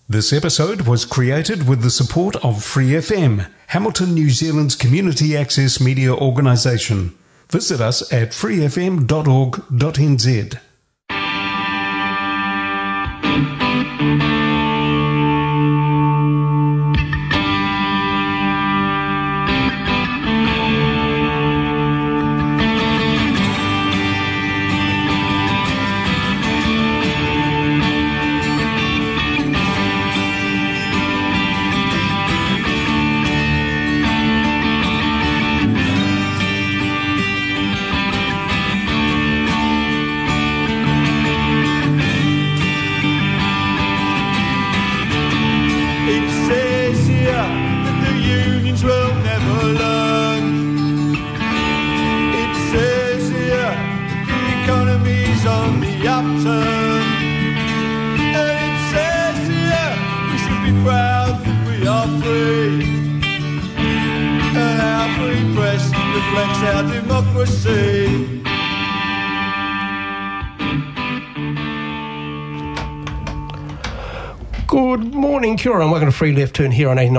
This episode was created with the support of Free FM, Hamilton, New Zealand's community access media organisation. Visit us at freefm.org.nz. Good morning, kia ora, and welcome to Free Left Turn here on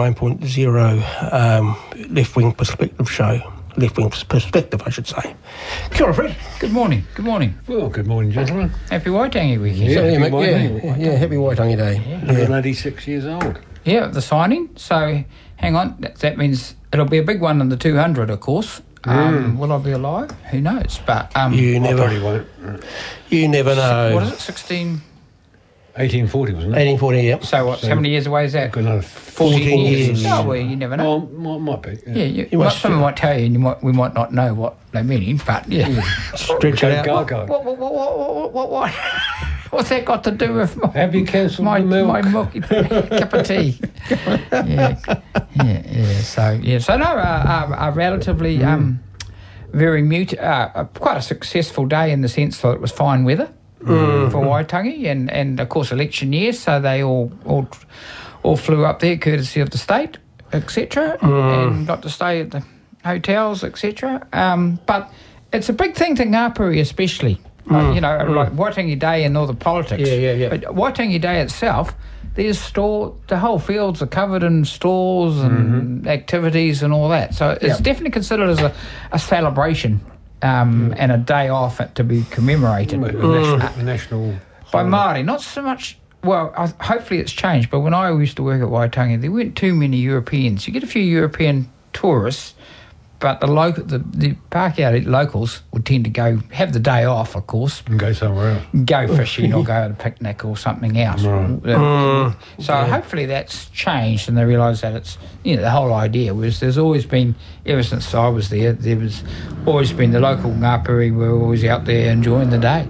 89.0 Left Wing Perspective Show. Left Wing Perspective, I should say. Kia ora, Fred. Good morning. Good morning. Well, good morning, gentlemen. Happy Waitangi weekend. Yeah, happy Waitangi Day. Yeah. 186 years old. Yeah, the signing. So, hang on. That means it'll be a big one in the 200, of course. Will I be alive? Who knows? But you never. I probably won't. You never know. What is it? 1840, wasn't it? 1840, yeah. So what? How many years away is that? Got another 14 years. Oh, well, you never know. Well, might be. Yeah, someone might tell you, and we might not know what they're meaning, but yeah. Stretch it out. What? What's that got to do with have you cancelled my milky cup of tea? Yeah. So no, a relatively very quite a successful day in the sense that it was fine weather for Waitangi, and of course election year, so they all flew up there courtesy of the state, etc., and got to stay at the hotels, etc. But it's a big thing to Ngāpuhi especially. Like Waitangi Day and all the politics. Yeah. But Waitangi Day itself, the whole fields are covered in stores and activities and all that. So it's definitely considered as a celebration and a day off to be commemorated. National by Māori. Not so much. Well, hopefully it's changed. But when I used to work at Waitangi, there weren't too many Europeans. You get a few European tourists. But the Pākehā locals would tend to go have the day off, of course. And go somewhere else. Go fishing or go on a picnic or something else. Right. Hopefully that's changed and they realise that it's, the whole idea was there's always been, ever since I was there was always been the local Ngāpuhi were always out there enjoying the day,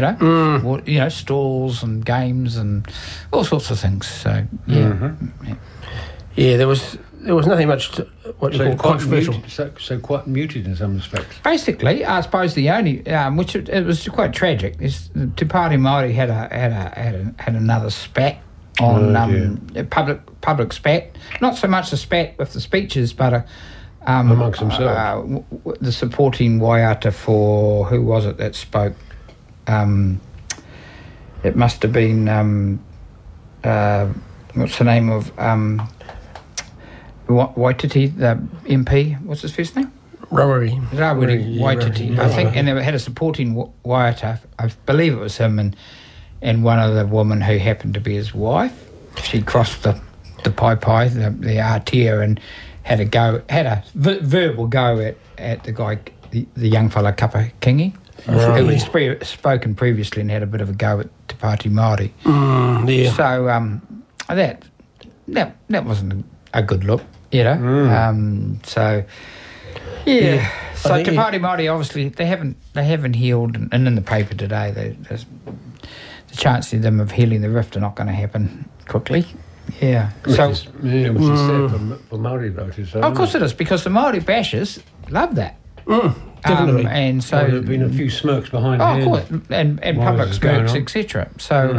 stalls and games and all sorts of things. So, Yeah, there was nothing much to, what you call controversial. So quite muted in some respects. Basically, I suppose the only, which it was quite tragic, is Te Pāti Māori had another spat on a public spat. Not so much a spat with the speeches, but amongst themselves. The supporting waiata for who was it that spoke? It must have been what's the name of? Waititi, the MP, what's his first name? Rawiri Waititi, I think, and they had a supporting waiata, I believe it was him, and one of the women who happened to be his wife. She crossed the pai, the artia, and had a verbal go at the guy, the young fella Kapa Kingi, who had spoken previously and had a bit of a go at Te Pāti Māori. So that wasn't a good look, So Te Pāti Māori, obviously they haven't healed, and in the paper today, there's the chances of them of healing the rift are not going to happen quickly. Yeah. Which is sad for Māori voters. So of course it is, because the Māori bashers love that. Definitely. And so there have been a few smirks behind the of course, and public smirks, etc. So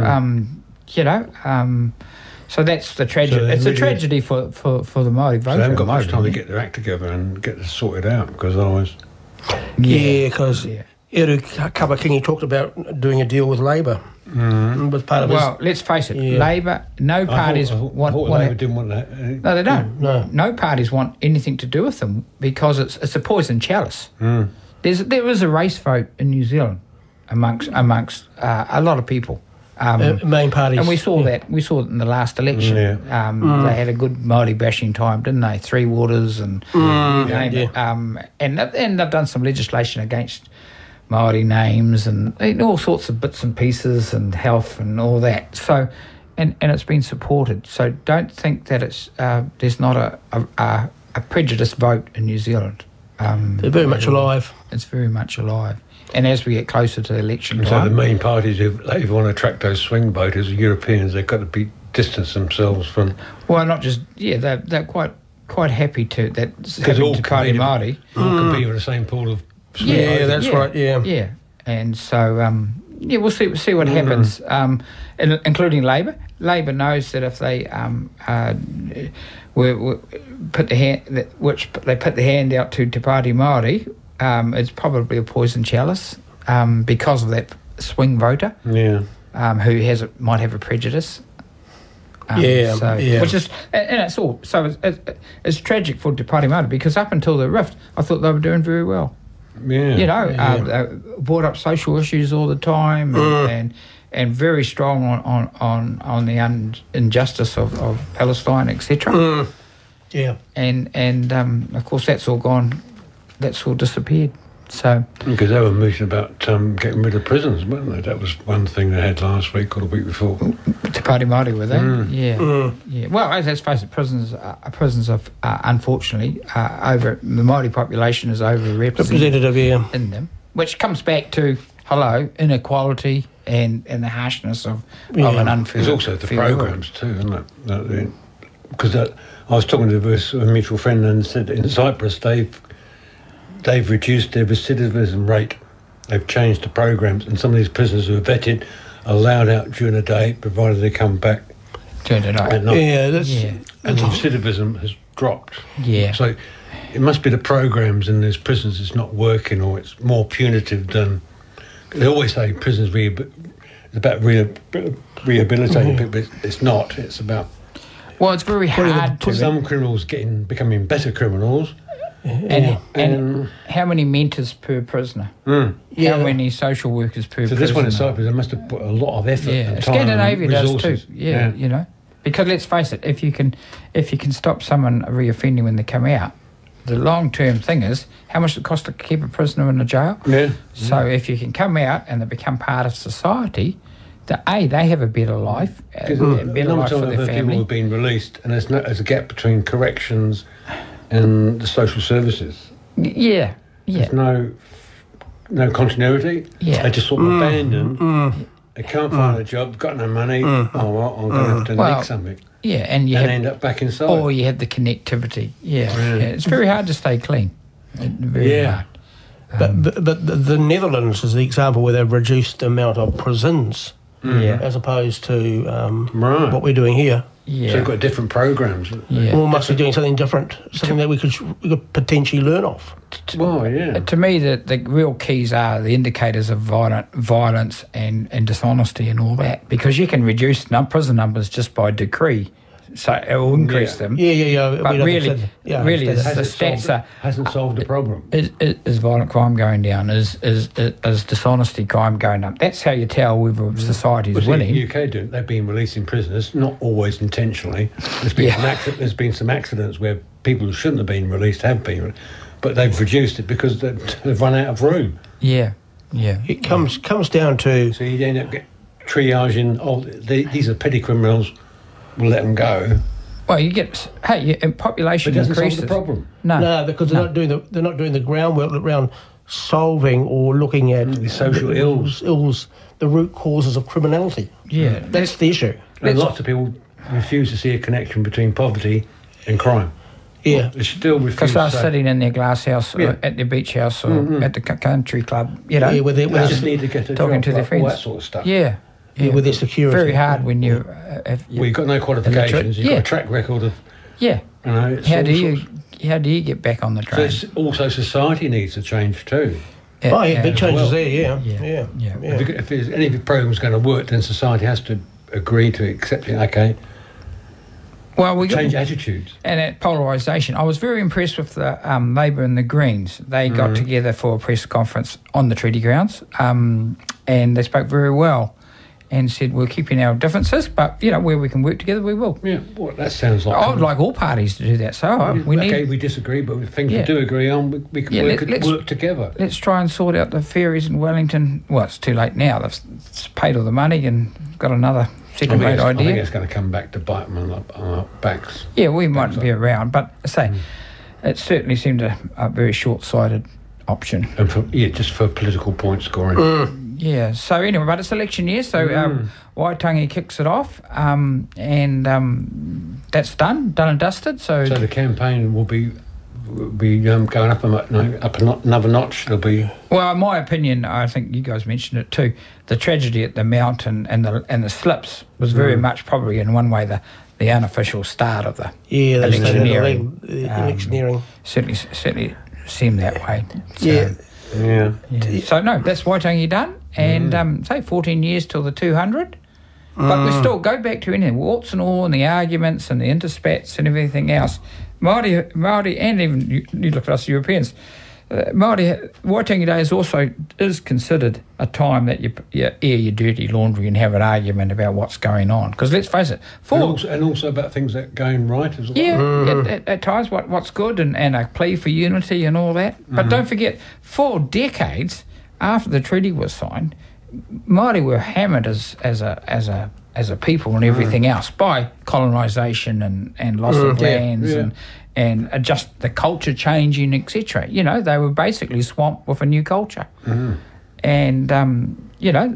so that's the tragedy. So it's a tragedy for the Māori voter. So they haven't got much time to get their act together and get this sorted out, because otherwise. Because Eru Kawakingi talked about doing a deal with Labor. With part of Well, let's face it, Labor, no parties I want... thought Labor didn't want that. No, they don't. No parties want anything to do with them because it's a poison chalice. There was a race vote in New Zealand amongst a lot of people. main parties. And we saw that. We saw it in the last election. They had a good Māori bashing time, didn't they? Three Waters and you name it. And they've done some legislation against Māori names and all sorts of bits and pieces and health and all that. So, and it's been supported. So don't think that it's there's not a prejudiced vote in New Zealand. They're very much alive. It's very much alive. And as we get closer to the election time... So the main parties, if they want to attract those swing voters, the Europeans, they've got to distance themselves from... Well, not just... Yeah, they're quite happy to... Because all Party Māori. All compete with the same pool of swing voters. Yeah, that's right, yeah. Yeah, and so... we'll see what happens, including Labor. Labor knows that if they put the hand out to Te Party Māori, it's probably a poison chalice because of that swing voter, who might have a prejudice. Which is, and it's all. So it's tragic for Te Party Māori because up until the rift, I thought they were doing very well. They brought up social issues all the time and very strong on the injustice of Palestine, etc. And of course that's all gone. That's all disappeared. So because they were moving about getting rid of prisons, weren't they? That was one thing they had last week or the week before. Te Party Māori, were they? Yeah. Well, let's face it, prisons are unfortunately over the Māori population is overrepresented in them, which comes back to inequality and the harshness of an unfair. There's also the programs too, isn't it? Because I was talking to a mutual friend and said in Cyprus they've reduced their recidivism rate. They've changed the programs, and some of these prisoners who are vetted are allowed out during the day, provided they come back during the night. At night. And the recidivism has dropped. Yeah. So it must be the programs in these prisons is not working, or it's more punitive than. They always say prisons it's about rehabilitating people, but it's not. It's about. Well, it's very hard to. Some criminals becoming better criminals. And how many mentors per prisoner? How many social workers per prisoner? So this one in Cyprus, they must have put a lot of effort and time. Scandinavia and does too. Because let's face it, if you can stop someone reoffending when they come out, the long-term thing is how much it costs to keep a prisoner in a jail. So if you can come out and they become part of society, they have a better life, a better life for their family. People have been released, and there's a gap between corrections and the social services. There's no continuity. They just sort of abandoned. They can't find a job, got no money. I'm going to have to nick something. And you end up back inside. Or you have the connectivity. It's very hard to stay clean. Very hard. But the Netherlands is the example where they've reduced the amount of prisons as opposed to what we're doing here. So they've got different programs. Well, must be doing something different, something that we could potentially learn off. To me, the real keys are the indicators of violence and dishonesty and all that, because you can reduce prison numbers just by decree. So it will increase them. But really, the stats are... Hasn't solved the problem. Is violent crime going down? Is dishonesty crime going up? That's how you tell whether society's winning. The UK they've been releasing prisoners, not always intentionally. There's been some accidents where people who shouldn't have been released have been, but they've reduced it because they've run out of room. It comes down to... So you end up triaging, these are petty criminals, we'll let them go. Well, you get population increases. Solve the problem. No, because they're not doing the groundwork around solving or looking at the social ills, the root causes of criminality. That's the issue. And lots of people refuse to see a connection between poverty and crime. They still refuse. Because they're sitting in their glass house, or at their beach house, or at the country club. They just need to get a talking job, to their friends. All that sort of stuff. With their security. Very hard when you... you've got no qualifications, you've got a track record of... How do you get back on the train? So also society needs to change too. big changes there, yeah. If there's any program's going to work, then society has to agree to accept it, okay? Well, we change attitudes. And that polarisation. I was very impressed with the Labour and the Greens. They got together for a press conference on the treaty grounds, and they spoke very well and said, we're keeping our differences, but, where we can work together, we will. Yeah, well, that sounds like... I would like all parties to do that. So we disagree, but the things we do agree on, we can work together. Let's try and sort out the ferries in Wellington. Well, it's too late now. They've paid all the money and got another... second-rate idea. I think it's going to come back to bite them on our backs. Yeah, we might be around, but it certainly seemed a very short-sighted option. And just for political point scoring. Yeah, so anyway, but it's election year, so Waitangi kicks it off, and that's done and dusted. So the campaign will be going up another notch. It'll be... Well, in my opinion, I think you guys mentioned it too, the tragedy at the Mount and the slips was very much probably in one way the unofficial start of the electioneering. Electioneering. Certainly seemed that way. So, yeah. So, no, that's Waitangi done, and say 14 years till the 200. But we still go back to anything, warts and all, and the arguments and the interspats and everything else. Māori and even you look at us Europeans, Waitangi Day is considered a time that you air your dirty laundry and have an argument about what's going on. Because let's face it, and also about things that are going right as well. Yeah, at times what's good and a plea for unity and all that. But don't forget, 4 decades after the treaty was signed, Māori were hammered as a people and everything else by colonisation and loss of lands and just the culture changing, etc. They were basically swamped with a new culture. And, and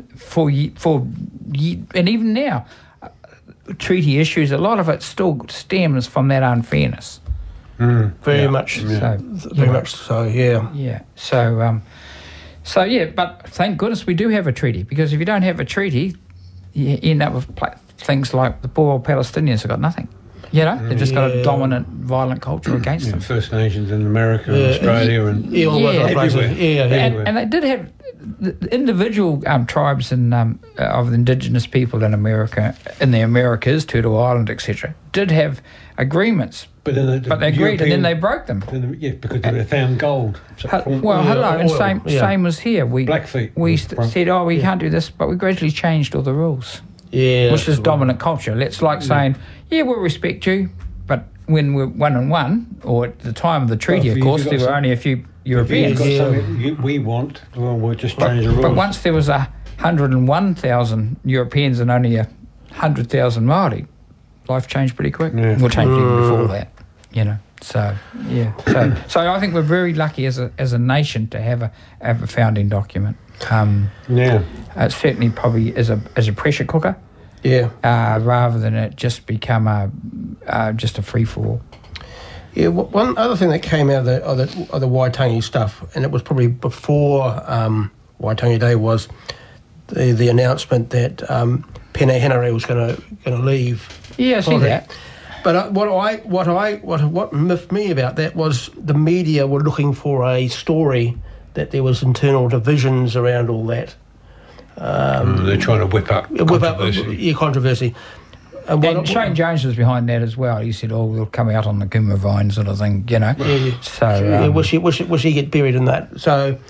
even now, treaty issues, a lot of it still stems from that unfairness. Very much so. Very much so, yeah. Yeah, so, but thank goodness we do have a treaty, because if you don't have a treaty, you end up with things like the poor old Palestinians have got nothing. They've just got a dominant, violent culture against them. First Nations in America and Australia and everywhere. And they did have the individual tribes and of the indigenous people in America, in the Americas, Turtle Island, etc., did have agreements. But they agreed, and then they broke them. Because they found gold. And same as here. Blackfeet. We said, we can't do this, but we gradually changed all the rules. Yeah, which is dominant culture. It's like saying, we'll respect you, but when we're 1-on-1, or at the time of the treaty, of course, there were only a few Europeans. If you've got something we want, we'll just change the rules. But once there was 101,000 Europeans and only 100,000 Māori, life changed pretty quick. Yeah. Well, changed even before that, So So I think we're very lucky as a nation to have a founding document. It certainly probably is a pressure cooker. Yeah. Rather than it just become just a free for all. Yeah. One other thing that came out of the Waitangi stuff, and it was probably before Waitangi Day, was the announcement that Peeni Henare was going to leave. Yeah, I see that. But what miffed me about that was the media were looking for a story that there was internal divisions around all that. They're trying to whip up controversy. And Shane Jones was behind that as well. He said, we'll come out on the Kuma vine sort of thing, So will she get buried in that? So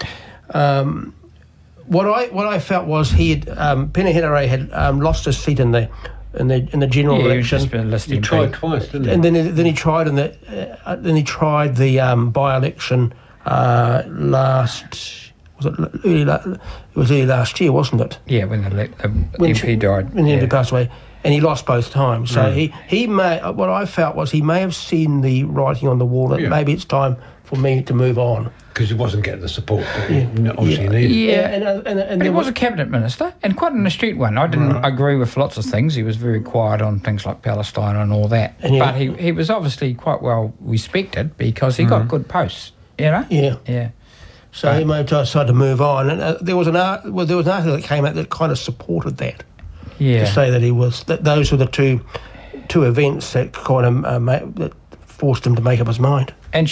what I felt was Peeni Henare had lost his seat in the general election. He tried twice, didn't he? And then he tried the by-election early last year, wasn't it? Yeah, when the MP died. When the MP passed away, and he lost both times. So he may. What I felt was he may have seen the writing on the wall that maybe it's time for me to move on. Because he wasn't getting the support that he obviously needed. Yeah, and he was a cabinet minister, and quite an astute one. I didn't agree with lots of things. He was very quiet on things like Palestine and all that. But he was obviously quite well respected because he got good posts, Yeah. So he may have decided to move on. And there was an article that came out that kind of supported that. Yeah. To say that those were the two events that kind of forced him to make up his mind. And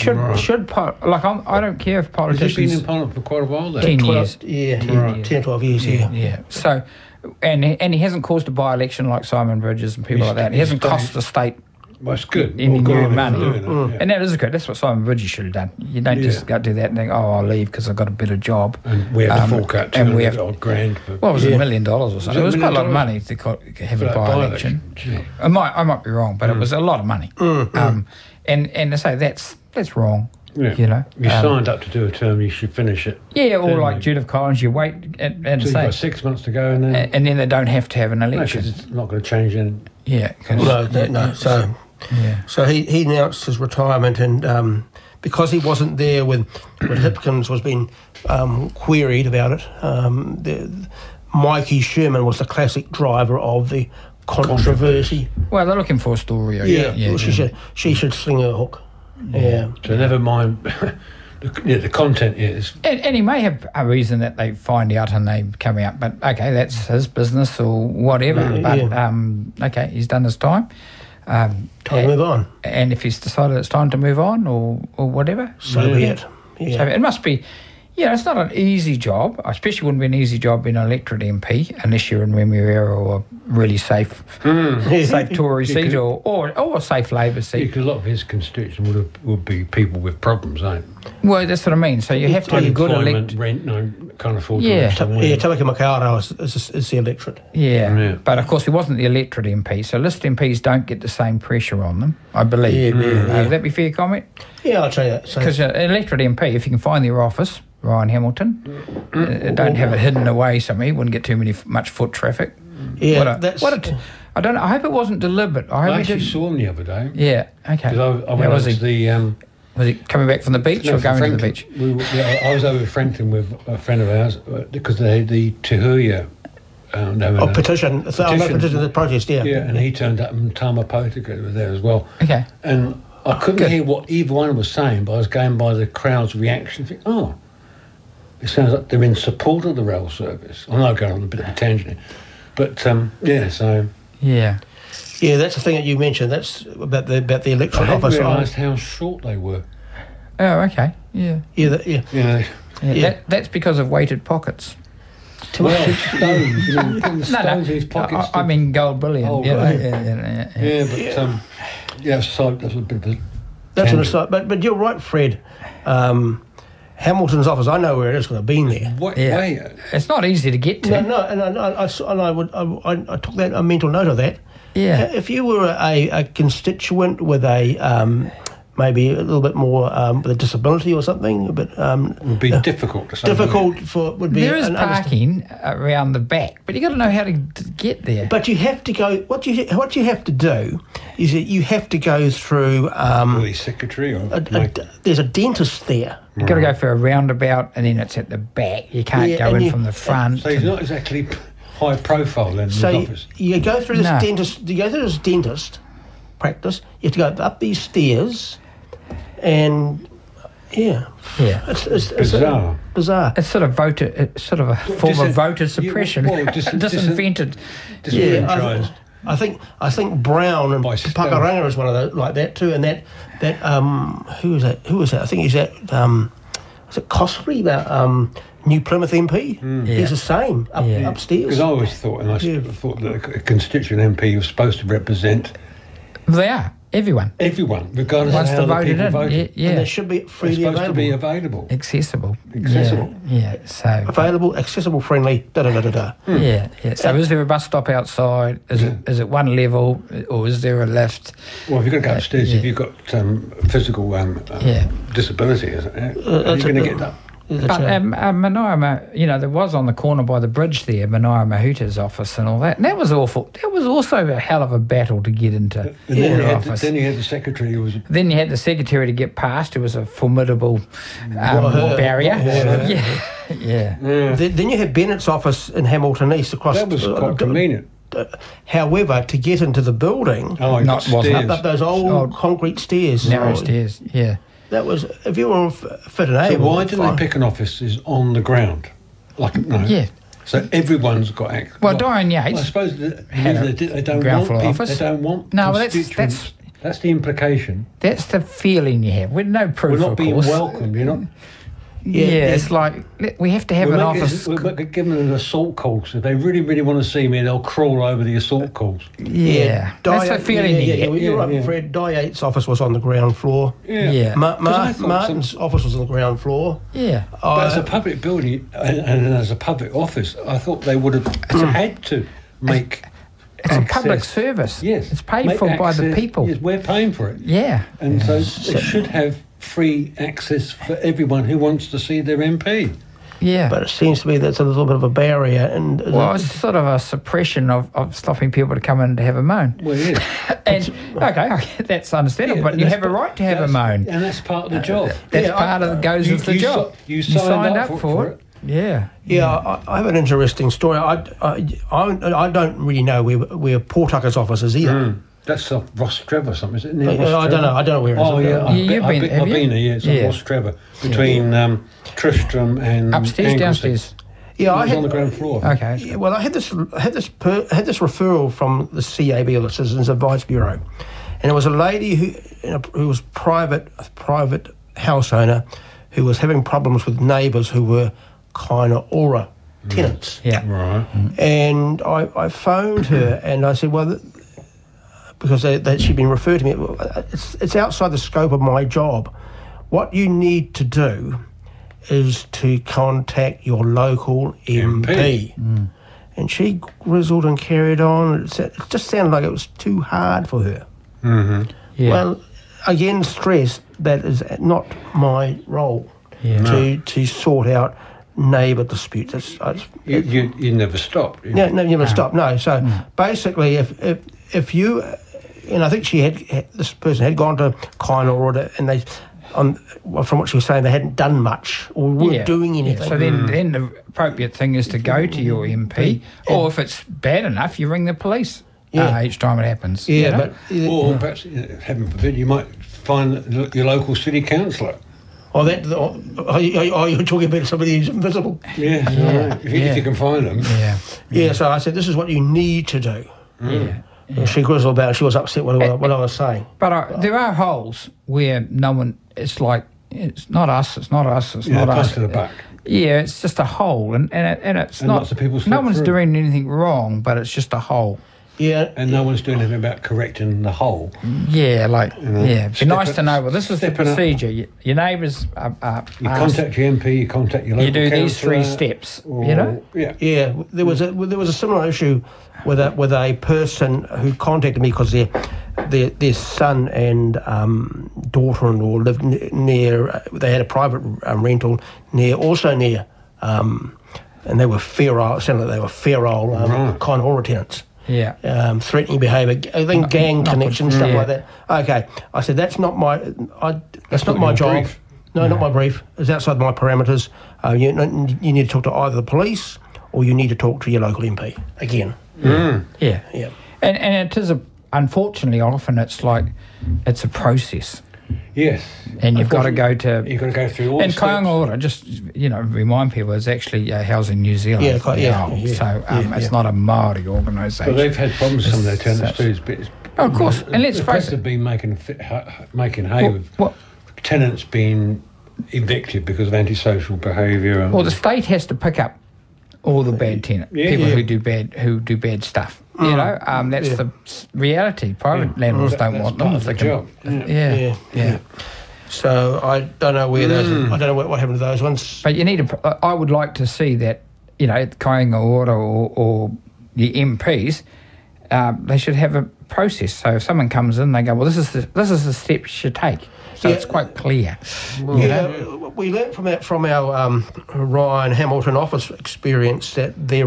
I don't care if Has he politicians. been in Parliament for quite a while then? 10 12 years. Yeah, 10 10 or 12 years, yeah. Yeah. So, and he hasn't caused a by-election like Simon Bridges and people like that. He hasn't cost the state Well, it's good. any Well, good new on him for money. doing it, yeah. And that is good. That's what Simon Bridges should have done. You don't just go do that and think, oh, I'll leave because I've got a better job. And we had to fork out and we $200 have- odd grand. For, What was it, $1 million or something? It was $1 quite a lot of million? money to have for a that by-election. Yeah. I might be wrong, but it was a lot of money. And to say that's wrong. Yeah. You know, You signed up to do a term, you should finish it. yeah, or Then like you- Judith Collins, you wait and So you've say, got 6 months to go, and then and then they don't have to have an no, election. 'cause it's not going to change anything. Yeah, 'cause- No. So he announced his retirement, and because he wasn't there when Hipkins was being queried about it, Mikey Sherman was the classic driver of the controversy. well, they're looking for a story. I guess. Well, she should sling her hook. Yeah. So never mind. The content is. And he may have a reason that they find out and they come out, but okay, that's his business or whatever. Okay, he's done his time. Time to move on. And if he's decided it's time to move on or whatever, So be it. So Yeah. it must be. Yeah, it's not an easy job. Especially wouldn't be an easy job being an electorate MP unless you're in Remuera or a really safe Tory seat or a safe Labor seat. Because a lot of his constituents would be people with problems, ain't it? Well, that's what I mean. So you have to be a good Unemployment, elect. rent, no, can't afford to Yeah. live somewhere. Yeah, Tamaki Makaurau is the electorate. Yeah, but of course he wasn't the electorate MP, so list MPs don't get the same pressure on them, I believe. Would that be a fair comment? Yeah, I'll tell you that. So, Because an electorate MP, if you can find their office, Ryan Hamilton, don't have it hidden away somewhere, wouldn't get much foot traffic. yeah, I don't know. I hope it wasn't deliberate. I hope I he actually did. saw him the other day. Yeah, okay. Because I Yeah, went was over he? to the... Was he coming back from the beach or going to the beach? I was over at Frankton with a friend of ours because they had the Tahuya petition. Petition the protest, yeah. Yeah, and he turned up and Tama Potica was there as well. Okay. And I couldn't Good. hear what either one was saying, but I was going by the crowd's reaction. I think, it sounds like they're in support of the rail service. I know I'm going on a bit of a tangent here. But, so... Yeah. Yeah, that's the thing that you mentioned. That's about the I electorate hadn't office. realised how short they were. Oh, okay. Yeah. Yeah. That's because of weighted pockets. Well, stones. Putting the stones in his pockets. I mean gold bullion. Oh, yeah. So that's a bit of a... That's an tangent. aside. But you're right, Fred. Hamilton's office, I know where it is because I've been there. What Yeah. way? It's not easy to get to. No, and I took that a mental note of that. Yeah. If you were a constituent with a maybe a little bit more with a disability or something, but It would be difficult to say. would be There is an parking around the back, but you got to know how to get there. But you have to go. What you have to do is that you have to go through. The secretary or... There's a dentist there. You got to go for a roundabout, and then it's at the back. You can't Yeah, go and in you- from the front. So he's not exactly high profile then in his So office. you go through this No. dentist. You go through this dentist practice. You have to go up these stairs, and Yeah. it's Bizarre. bizarre. It's sort of a form of voter suppression. Disinvented. Disenfranchised. I think Brown and By stealth. Pakaranga is one of those like that too. And that who was that? Who was that? I think he's that. Was it Cospley, that New Plymouth MP? Yeah. He's the same upstairs. Because I always thought, thought that a constituent MP was supposed to represent They are. Everyone. everyone, regardless Once of they're how the voted people in. voted. Yeah. And they should be They're freely supposed to be available. available. Accessible. Accessible. Yeah. So. Available, accessible, friendly. Da da da da da. Yeah. So is there a bus stop outside? Is it one level, or is there a lift? Well, if you're going to go upstairs, yeah. if you've got physical disability, how are you going to get up? But Manaia, there was on the corner by the bridge there, Manaia Mahuta's office and all that. And that was awful. That was also a hell of a battle to get into And then, their office. then you had the secretary who was... Then you had the secretary to get past. It was a formidable barrier. Yeah. Then you had Bennett's office in Hamilton East across. That was quite convenient. However, to get into the building, Oh, wasn't up those old concrete stairs, Narrow stairs. Yeah. That was, if you were fit and So able. why didn't they pick an office is on the ground? Yeah. So everyone's got access. Well, Dorian Yates I suppose had a they don't ground want floor people. office. They don't want. No, well, that's constituents. That's the implication. That's the feeling you have. With no proof, We're not of being course. welcomed. You're not. Yeah, it's like we have to have an office. We're giving them an assault calls. If they really, really want to see me, they'll crawl over the assault calls. Yeah, that's the feeling you get. You're right, Yeah. Fred. Di Yates' office was on the ground floor. Yeah. Martin's office was on the ground floor. Yeah. But as a public building and as a public office, I thought they would have had to make. It's a public access. service. Yes, It's paid make for by the access. people. Yes, we're paying for it. Yeah. And so they should have free access for everyone who wants to see their MP. Yeah. But it seems to me that's a little bit of a barrier. And Well, it's sort of a suppression of stopping people to come in to have a moan. Well, yeah. And, okay, that's understandable, but you have a right to have a moan. And that's part of the job. That's part of the goes with the job. You signed up for it. Yeah. Yeah, I have an interesting story. I don't really know where Pawtucker's office is either. That's Ross Trevor or something, isn't it? I don't know where it is. Oh, yeah. You've been I've been there, yeah. It's on Ross Trevor. Between Tristram and Upstairs, Anglesey. downstairs. Yeah, It was on the ground floor. Okay. Yeah, well, I had this referral from the CAB, or the Citizens Advice Bureau, and it was a lady who was a private house owner who was having problems with neighbours who were kind of aura tenants. Yeah. Right. And I phoned her and I said, well, because she'd been referred to me, it's outside the scope of my job. What you need to do is to contact your local MP. And she grizzled and carried on. It just sounded like it was too hard for her. Mm-hmm. Yeah. Well, again, stress, that is not my role to sort out neighbour disputes. You never stop. No, never stop. No. So basically, if you, and I think this person had gone to Kainoura, and they, from what she was saying, they hadn't done much or weren't doing anything. So then the appropriate thing is to go to your MP, or if it's bad enough, you ring the police each time it happens. Yeah, you know? but Or perhaps, heaven forbid, you might find your local city councillor. you're talking about somebody who's invisible. Yeah. If you can find them. Yeah. Yeah. So I said, this is what you need to do. Yeah. And she grizzled about it. She was upset with what I was saying. But there are holes where no one, it's like, it's not us, it's not us, it's not pass us. to the back. Yeah, it's just a hole, and it's And not. lots of people slip no one's through. doing anything wrong, but it's just a hole. Yeah. And no one's doing anything about correcting the hole. Yeah, it'd be nice to know. Well, this is the stepping up. procedure. Your neighbours are You asked- contact your MP, you contact your local You do these three councillor, steps. or- You know. Yeah. Yeah, there was a similar issue with a person who contacted me because their son and daughter-in-law lived near. They had a private rental near, and they were feral. Sounded like they were feral Kainoura tenants. Yeah. Threatening behaviour, I think gang not connections, good. stuff Yeah. like that. Okay, I said that's not my not my your job. brief. No, not my brief. It's outside my parameters. You need to talk to either the police or you need to talk to your local MP again. Yeah. Yeah. And it is unfortunately often it's a process, Yes. and you've got to go to. You've got to go through all And the steps. Kainoura, just remind people, is actually Housing New Zealand. Yeah, So it's not a Maori organisation. But they've had problems with some of their tenants too. Of course, and let's the face press it. have been making hay with tenants being evicted because of antisocial behaviour. Well, the state has to pick up all the bad tenants, people who do bad stuff. You know, that's the reality. Private landlords don't want them. Part of the job. Yeah. So I don't know where those. I don't know what happened to those ones. But you need to. I would like to see that. Kainoura or the MPs, they should have a process. So if someone comes in, they go, "Well, this is the steps you should take." So it's quite clear. We learnt from our Ryan Hamilton office experience that the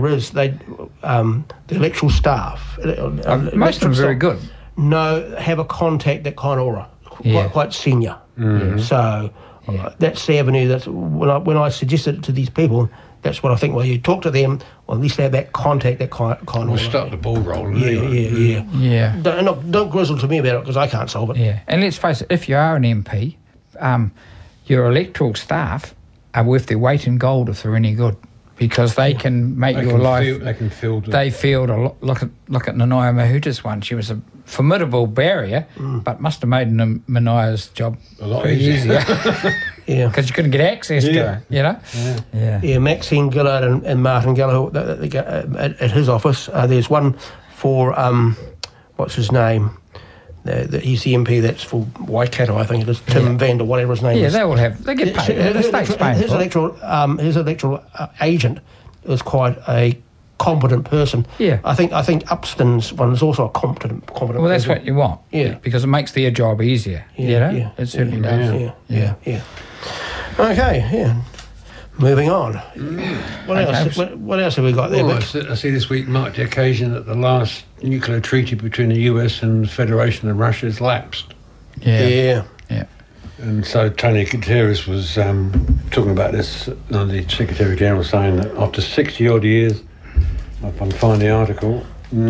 electoral staff, Most of them are very good. have a contact at Kainoura, quite senior. Mm-hmm. So that's the avenue. That's when I suggested it to these people. That's what I think. Well, you talk to them, or at least they have that contact at Kainoura. We'll start the ball rolling. Yeah. Don't grizzle to me about it because I can't solve it. Yeah, and let's face it, if you are an MP, your electoral staff are worth their weight in gold if they're any good. because they can make They your can life. They can field. They field a lot. Look at Nanaia Mahuta's one. She was a formidable barrier, but must have made Manaia's job A lot pretty easier. Yeah. because you couldn't get access to her. You know. Yeah. Yeah, Maxine Gillard and Martin Gallagher at his office. There's one for, what's his name? He's the MP that's for Waikato, I think it is. Tim Vander, whatever his name is. Yeah, they get paid. The state's paying His for it. his electoral agent is quite a competent person. Yeah. I think Upston's one is also a competent Well, that's person. what you want. Yeah. Because it makes their job easier. You know? It certainly does. Yeah. Okay, yeah. Moving on. What else? What else have we got there? Well, Vic? I see this week marked the occasion that the last nuclear treaty between the US and the Federation of Russia has lapsed. Yeah. And so Tony Guterres was talking about this, the Secretary General, saying that after 60-odd years, if I can find the article,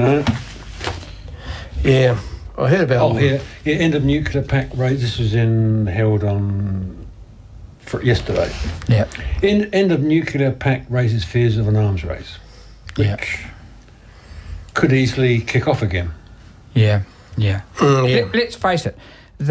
Yeah, I heard about. end of nuclear pact raise. This was held on yesterday. Yeah. End of nuclear pact raises fears of an arms race, which could easily kick off again. Yeah. Yeah. Let's face it.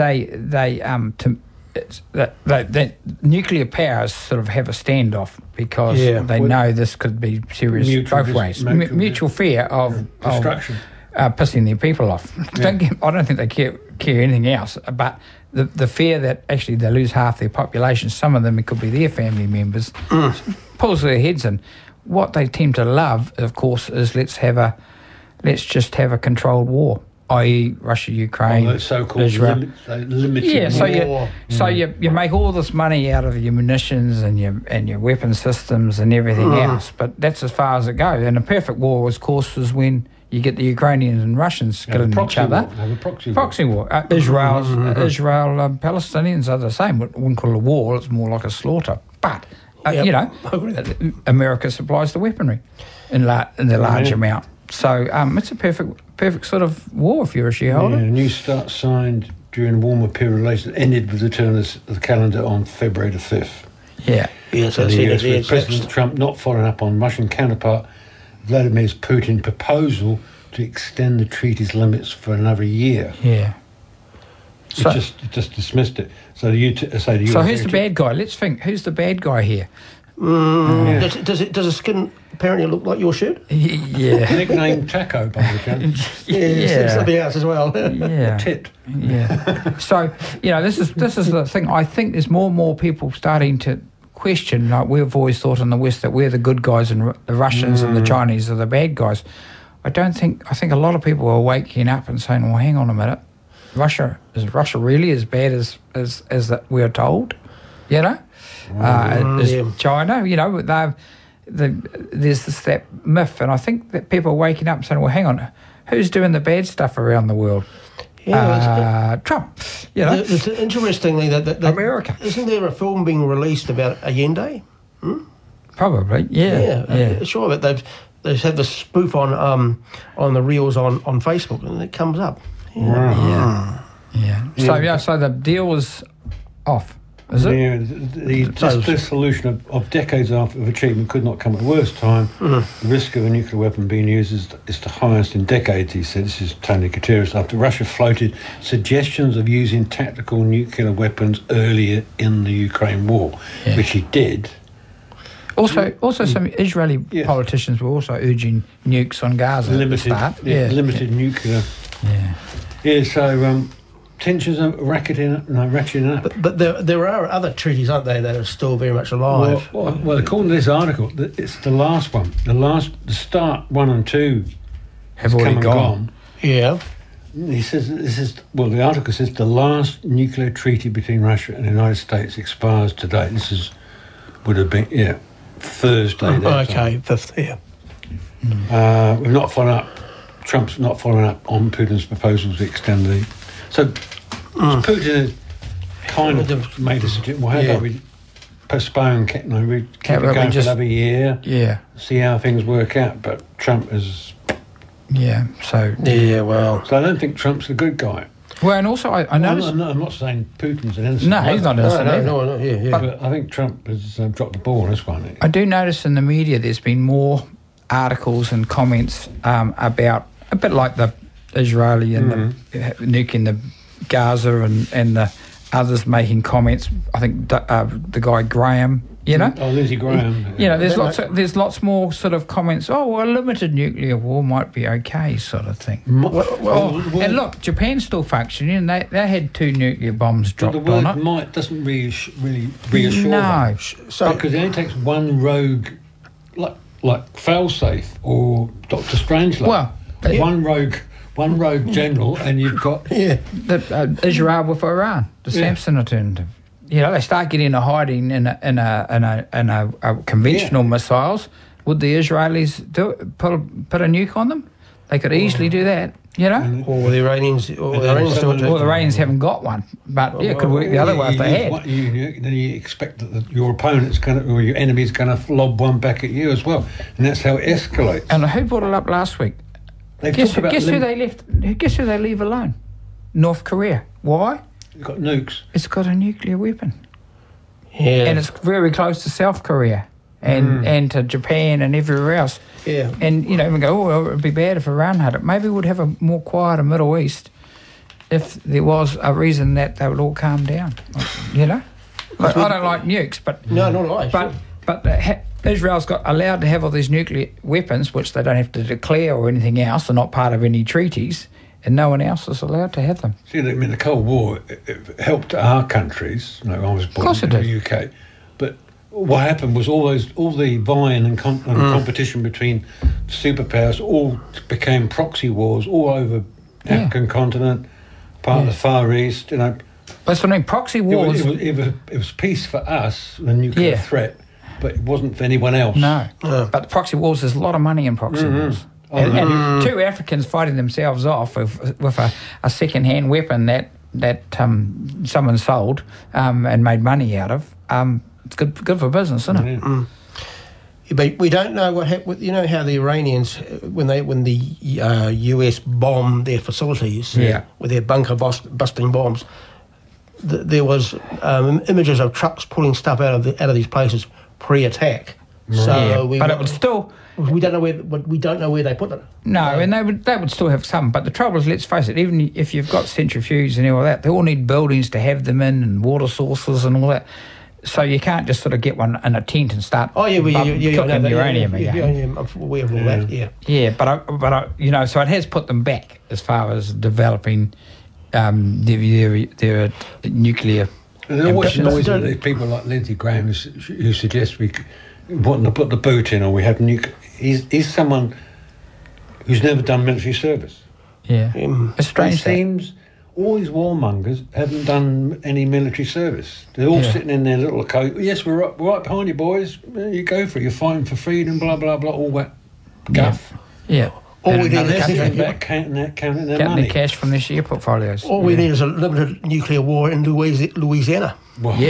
That nuclear powers sort of have a standoff because they know this could be serious both ways. Mutual fear of destruction, pissing their people off. I don't think they care anything else. But the fear that actually they lose half their population, some of them it could be their family members, pulls their heads in. What they tend to love, of course, is let's just have a controlled war. I.e. Russia, Ukraine, so-called Israel. limited war. So you make all this money out of your munitions and your weapon systems and everything else, but that's as far as it goes. And a perfect war, of course, is when you get the Ukrainians and Russians killing each other. Have a proxy war. Israel, Palestinians are the same. We wouldn't call it a war; it's more like a slaughter. But America supplies the weaponry in the large amount. So it's a perfect sort of war if you're a shareholder. Yeah, a new start signed during warmer period relations ended with the turn of the calendar on February the 5th. Yeah. So the US, with President Trump not following up on Russian counterpart Vladimir Putin's proposal to extend the treaty's limits for another year. Yeah. So It just dismissed it. So who's the bad guy? Let's think. Who's the bad guy here? Does the skin apparently look like your shirt? Yeah. Nicknamed Taco by the chance. Yeah. Something else as well. Yeah. Tit. Yeah. So, this is the thing. I think there's more and more people starting to question, like we've always thought in the West that we're the good guys and the Russians and the Chinese are the bad guys. I think a lot of people are waking up and saying, well, hang on a minute. Is Russia really as bad as that we're told? Is China, there's that myth, and I think that people are waking up and saying, well, hang on, who's doing the bad stuff around the world? Trump, It's interestingly that America. Isn't there a film being released about Allende? Probably, yeah. Sure, but they've had the spoof on the reels on Facebook, and it comes up. Yeah. So the deal was off. Is it? Yeah, the solution of decades of achievement could not come at a worse time. The risk of a nuclear weapon being used is the highest in decades, he said. This is Tony Guterres, after Russia floated suggestions of using tactical nuclear weapons earlier in the Ukraine war, which he did. Also, some Israeli politicians were also urging nukes on Gaza at the start. Limited nuclear. Yeah, so tensions are ratcheting up. But there are other treaties, aren't there, that are still very much alive? Well, according to this article, it's the last one. The start 1 and 2 have already gone. Yeah. He says the article says the last nuclear treaty between Russia and the United States expires today. Would have been Thursday. Okay, 5th. We've not followed up. Trump's not following up on Putin's proposals to extend the. So Putin has kind of made a suggestion. Well, how about we postpone? We keep it going for another year. Yeah. See how things work out. But Trump is. Yeah. So. Yeah. Well. So I don't think Trump's a good guy. Well, and also I noticed... I'm not saying Putin's an innocent. No, he's not innocent. No, yeah. But I think Trump has dropped the ball on this one. I do notice in the media there's been more articles and comments about, a bit like the Israeli and the nuking the Gaza and the others making comments. I think the guy Graham, Lindsey Graham. There's lots more sort of comments. Oh, well, a limited nuclear war might be okay, sort of thing. And look, Japan's still functioning, and they had 2 nuclear bombs dropped on it. The word might doesn't really reassure them. So, because it only takes one rogue, like Failsafe or Dr. Strangelove. Well, one rogue general, and you've got Israel with Iran, the Samson alternative. They start getting into hiding in a conventional missiles. Would the Israelis put a nuke on them? They could easily do that. Or the Iranians. Or the Iranians haven't got one, but it could work the other way if they had. Then you expect that your opponent's or your enemy's going to lob one back at you as well, and that's how it escalates. And who brought it up last week? Guess who they left? Guess who they leave alone? North Korea. Why? It's got nukes. It's got a nuclear weapon. Yeah. And it's very close to South Korea and to Japan and everywhere else. Yeah. And, we go, it would be bad if Iran had it. Maybe we'd have a more quieter Middle East if there was a reason that they would all calm down. I don't like nukes, but... No, not I. But Israel's allowed to have all these nuclear weapons, which they don't have to declare or anything else. They're not part of any treaties. And no one else is allowed to have them. See, the Cold War it helped our countries. I was born in the UK, but what happened was all the vying and competition between superpowers all became proxy wars all over African continent, part of the Far East. That's what I mean. Proxy wars. It was peace for us, the nuclear threat, but it wasn't for anyone else. No, but the proxy wars. There's a lot of money in proxy wars. And 2 Africans fighting themselves off with a second-hand weapon that someone sold and made money out of. It's good for business, isn't it? Yeah, but we don't know what happened. You know how the Iranians, when the US bombed their facilities with their bunker busting bombs, there was images of trucks pulling stuff out of these places pre-attack. So but it would still. We don't know where they put it. No, and they would still have some. But the trouble is, let's face it, even if you've got centrifuges and all that, they all need buildings to have them in and water sources and all that. So you can't just sort of get one in a tent and start cooking uranium again. I'm aware of all that, Yeah, but so it has put them back as far as developing their nuclear. And there always noise people like Lindsey Graham who suggest we want to put the boot in or we have nuclear. He's someone who's never done military service. Yeah. It's strange. It seems all these warmongers haven't done any military service. They're all sitting in their little coat. Yes, we're right behind you, boys. You go for it. You're fighting for freedom, blah, blah, blah, all that guff. Yeah. All we need is counting their money. The cash from their share portfolios. All we need is a limited nuclear war in Louisiana. Well,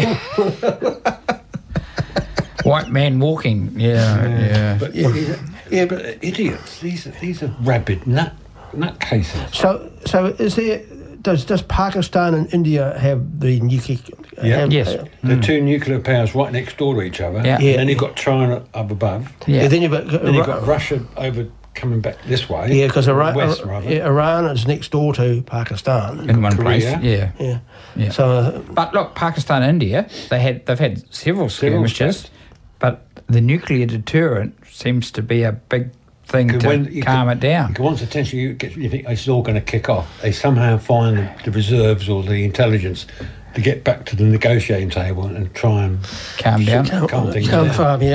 White man walking. But idiots. These are rabid nutcases. So is there? Does Pakistan and India have the nuclear? Yes. The 2 nuclear powers right next door to each other. Yeah. And then you've got China up above. Yeah. Then you've got Russia over coming back this way. Yeah, because Iran is next door to Pakistan. In one place. Yeah. So, but look, Pakistan and India, they've had several skirmishes, but the nuclear deterrent seems to be a big thing to calm it down. Once attention you think it's all going to kick off, they somehow find the reserves or the intelligence to get back to the negotiating table and try and calm down. Calm things down.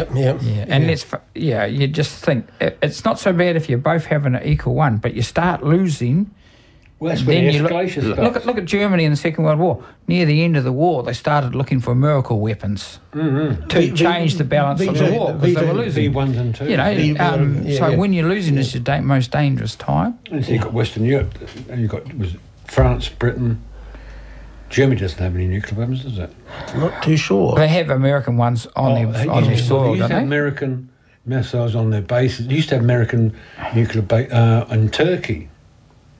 And you just think it's not so bad if you're both having an equal one, but you start losing. Well, that's when the escalation starts. Look at Germany in the Second World War. Near the end of the war, they started looking for miracle weapons to change the balance of the war because they were losing. V1s and 2s. So when you're losing, it's your most dangerous time. And so you've got Western Europe, and you've got France, Britain. Germany doesn't have any nuclear weapons, does it? Not too sure. They have American ones on their soil, don't they? They used to have American missiles on their bases. They used to have American nuclear in Turkey.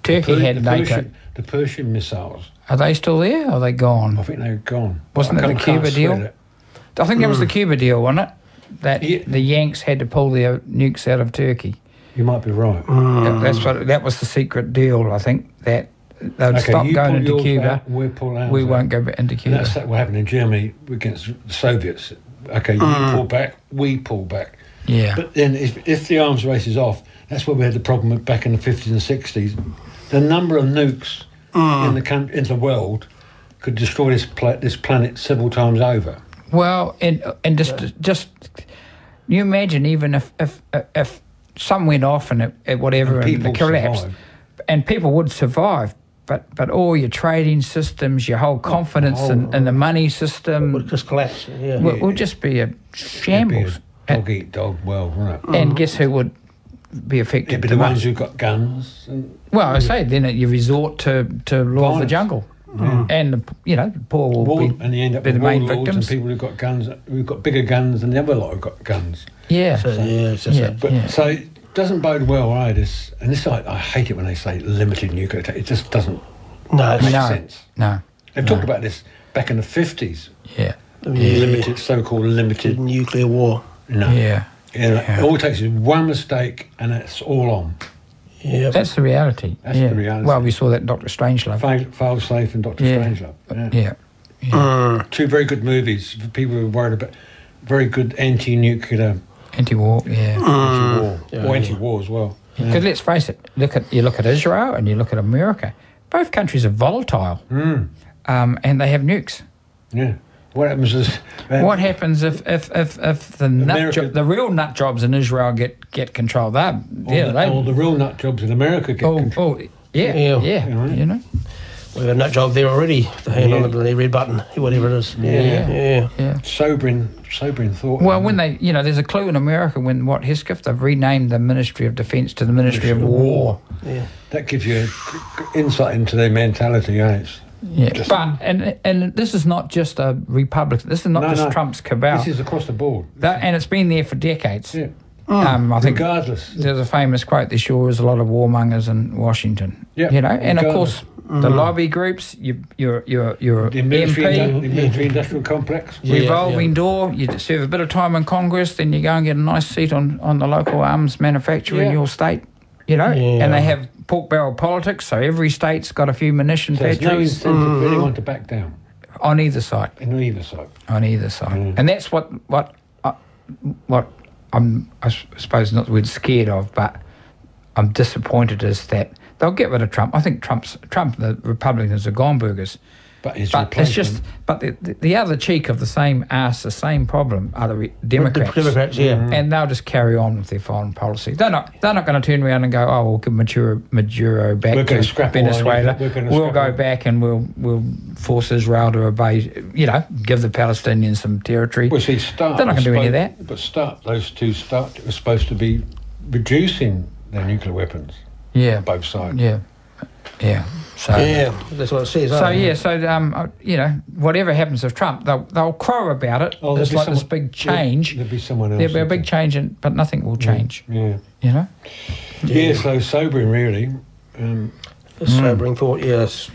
Turkey had NATO. The Persian missiles. Are they still there? Or are they gone? I think they're gone. Wasn't it the Cuba deal? I think that was the Cuba deal, wasn't it? That the Yanks had to pull their nukes out of Turkey. You might be right. That was the secret deal. I think that they'd stop going into Cuba. Out, we'll pull out. We won't go into Cuba. And that's what happened in Germany against the Soviets. Okay, you pull back, we pull back. Yeah. But then if the arms race is off, that's where we had the problem back in the 50s and 60s. The number of nukes in the world could destroy this planet several times over. Well, and just you imagine even if some went off and whatever and the collapse, survive. And people would survive, but all your trading systems, your whole confidence in the money system would just collapse. Yeah. would just be a shambles. Dog eat dog world, wouldn't it? And guess who would be affected? It'd be the ones who've got guns. Well, I say then you resort to law of the jungle, and the poor will and you end up be with the main warlords victims. and people who've got guns, who've got bigger guns than the other lot who've got guns. Yeah. So, it's just So it doesn't bode well, right? I hate it when they say limited nuclear attack. It just doesn't make sense. No. They've talked about this back in the 50s. Yeah. Limited, so-called limited. nuclear war. No. Yeah. All it takes is one mistake and it's all on. Yeah. That's the reality. That's the reality. Well, we saw that in Dr. Strangelove. Fail Safe and Dr. Strangelove. Yeah. Two very good movies for people who are worried about very good anti-nuclear, Anti-war. Yeah. anti-war, or anti-war as well. Because let's face it, you look at Israel and you look at America. Both countries are volatile, and they have nukes. Yeah. What happens is... What happens if the real nut jobs in Israel get control? the real nut jobs in America get control. Yeah. Right. We've got a nut job there already. The hand on the bloody red button, whatever it is. Yeah. Sobering thought. Well, when there's a clue in America when Hesketh, they've renamed the Ministry of Defence to the Ministry of War. Yeah. That gives you insight into their mentality, It's But and this is not just a Republican. This is not just Trump's cabal. This is across the board. And it's been there for decades. Yeah. I think regardless. There's a famous quote, there sure is a lot of warmongers in Washington. Yeah. And of course the lobby groups, your the military, MP, the military industrial complex. revolving door, you serve a bit of time in Congress, then you go and get a nice seat on the local arms manufacturer in your state. And they have pork barrel politics, so every state's got a few munition There's no factories. incentive for anyone to back down. On either side. On either side. On either side. And that's what I'm, I suppose, not the word scared of, but I'm disappointed is that they'll get rid of Trump. I think Trump, the Republicans are gone burgers. But it's just, the other cheek of the same ass, the same problem are the Democrats. The Democrats, and they'll just carry on with their foreign policy. They're not going to turn around and go, oh, we'll give Maduro back to Venezuela. We'll go back and we'll force Israel to obey. Give the Palestinians some territory. Well, see, they're not going to do any of that. But those two were supposed to be reducing their nuclear weapons. Yeah, both sides. Yeah. So that's what it says. Whatever happens with Trump, they'll crow about it. It's like this big change. There'll be someone else. There'll be a big change, but nothing will change. Yeah. So sobering, really. A sobering thought. Yes.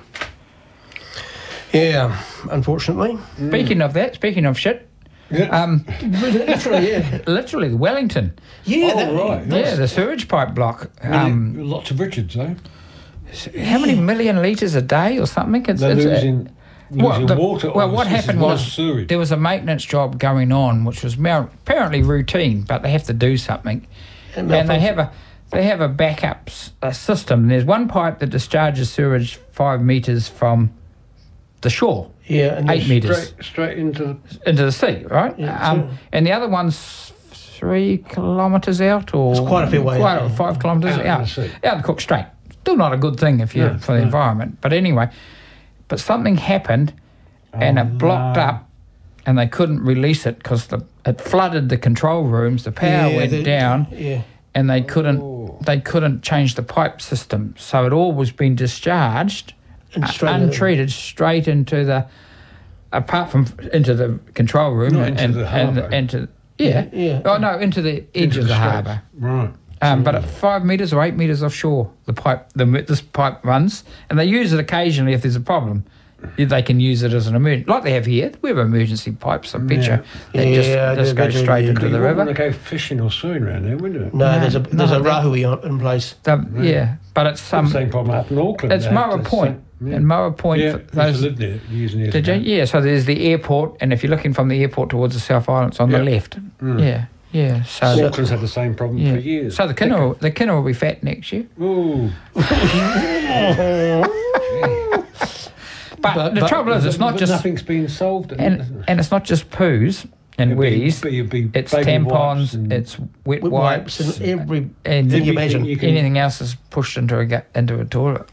Yeah. Unfortunately. Speaking of shit. Yeah. Literally, Wellington. Right. The sewage pipe block. Lots of Richards, though. How many million litres a day or something? They're losing water. Well, what happened was there was a maintenance job going on, which was apparently routine, but they have to do something, and they have a backup system. There's one pipe that discharges sewage 5 metres from the shore. Yeah, and 8 metres straight into the sea, right? And the other one's 3 kilometres out, or it's quite a fair way. 5 kilometres out of Cook Strait. Still not a good thing for the environment. But anyway, something happened, and it blocked up, and they couldn't release it because it flooded the control rooms. The power went down, and they couldn't change the pipe system. So it all was being discharged, untreated, straight into the control room into the harbour. into the edge of the harbour. Right. But at 5 metres or 8 metres offshore, this pipe runs, and they use it occasionally if there's a problem. They can use it as an emergency, like they have here. We have emergency pipes, a picture that just goes straight into the river. You wouldn't want to go fishing or swimming around there, wouldn't you? No, there's a rahui in place. Yeah, but it's the same problem up in Auckland. It's Moa Point. And Moa Point, those lived there years and years did ago. you? Yeah, so there's the airport, and if you're looking from the airport towards the South Island, it's on the left. Yeah. So Auckland's had the the problem for years. So the Kinner will be fat next year. Ooh. But the trouble is, it's not just nothing's been solved, and it's not just poos and wees. It's tampons, it's wet wipes, and everything you imagine. Anything else is pushed into a toilet.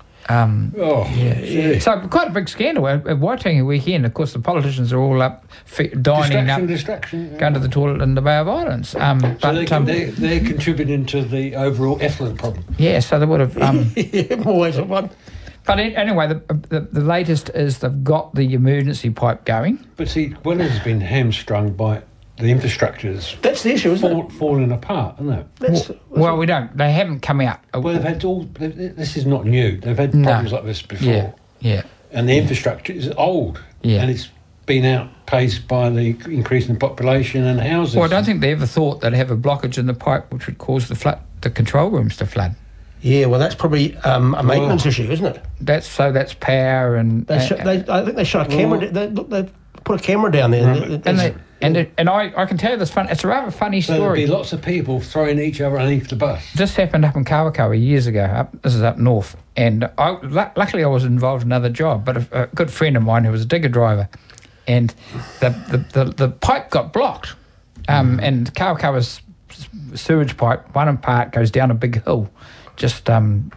So quite a big scandal at Waitangi weekend. Of course, the politicians are all up dining up, going to the toilet in the Bay of Islands. So they're contributing to the overall effluent problem. Yeah, so they would have always at one. But anyway, the latest is they've got the emergency pipe going. But see, Wellington's been hamstrung by the infrastructures. That's the issue, isn't it? Falling apart, isn't it? Well, we don't. They haven't come out. Well, they've had this is not new. They've had problems like this before. Yeah. And the infrastructure is old. Yeah. And it's been outpaced by the increase in population and houses. Well, I don't think they ever thought they'd have a blockage in the pipe which would cause the control rooms to flood. Yeah, well, that's probably a maintenance issue, isn't it? That's power and. I think they shot a camera. They put a camera down there, and I can tell you this fun. It's a rather funny story. There'd be lots of people throwing each other underneath the bus. This happened up in Kawakawa years ago. This is up north, and luckily I was involved in another job. But a good friend of mine who was a digger driver, and the pipe got blocked, and Kawakawa's sewage pipe, one in part, goes down a big hill. Just going